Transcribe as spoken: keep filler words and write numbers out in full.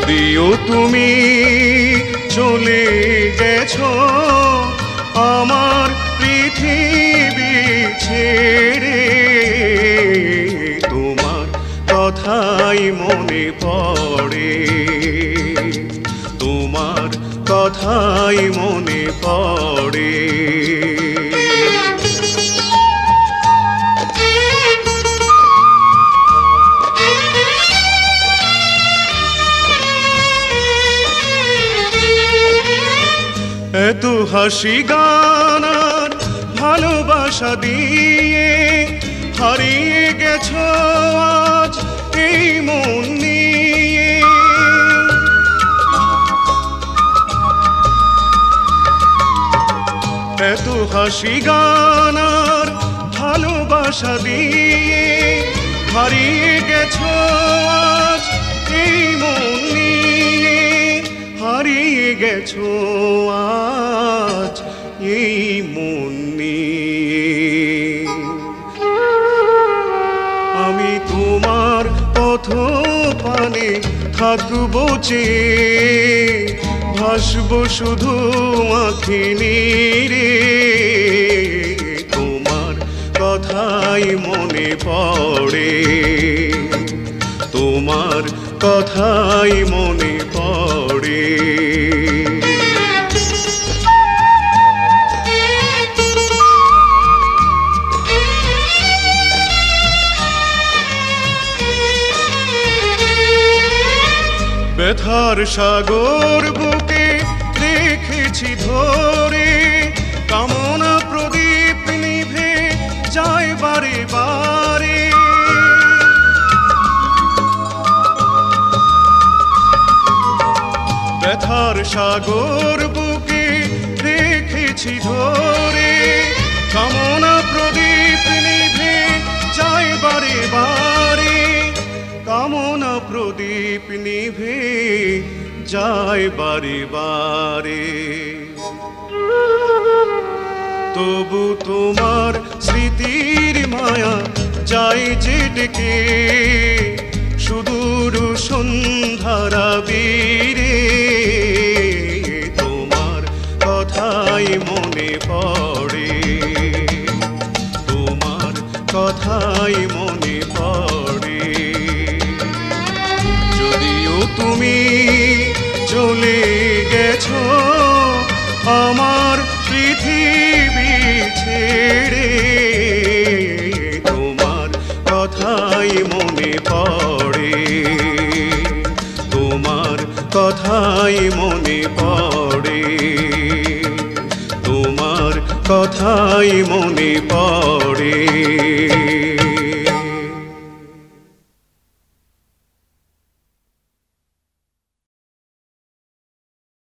যদিও তুমি চলে গেছো আমার পৃথিবী ছেড়ে, তোমার কথাই মনে পড়ে, তোমার কথাই মনে পড়ে। এত হাসি গান আর ভালোবাসা দিয়ে হারিয়ে গেছো আজ এই মন নিয়ে। এত হাসি গান আর ভালোবাসা দিয়ে হারিয়ে গেছো আজ এই মন নিয়ে, হারিয়ে গেছো আজ এই মন নিয়ে। আমি তোমার পথ পানে থাকবো চেয়ে, ভাসবো শুধু আঁখি নিরে, তোমার কথাই মনে পড়ে, তোমার কথাই মনে পড়ে। ব্যথার সাগর বুকে রেখেছি ধরে, কামনা প্রদীপ নিভে যায় বারে বারে। ব্যথার সাগর বুকে রেখেছি ধরে, কামনা প্রদীপ নিভে যায় বারে বারে, কামনা প্রদীপ নিভে যায় বারে বারে। তবু তোমার স্মৃতির মায়া যায় যে ডেকে, সুদূর সন্ধ্যারা বীরে, তোমার কথাই মনে পড়ে, তোমার কথাই মনে পড়ে। যদিও তুমি চলে গেছো আমার পৃথিবী ছেড়ে, তোমার কথাই মনে পড়ে, তোমার কথাই মনে পড়ে, তোমার কথাই মনে পড়ে।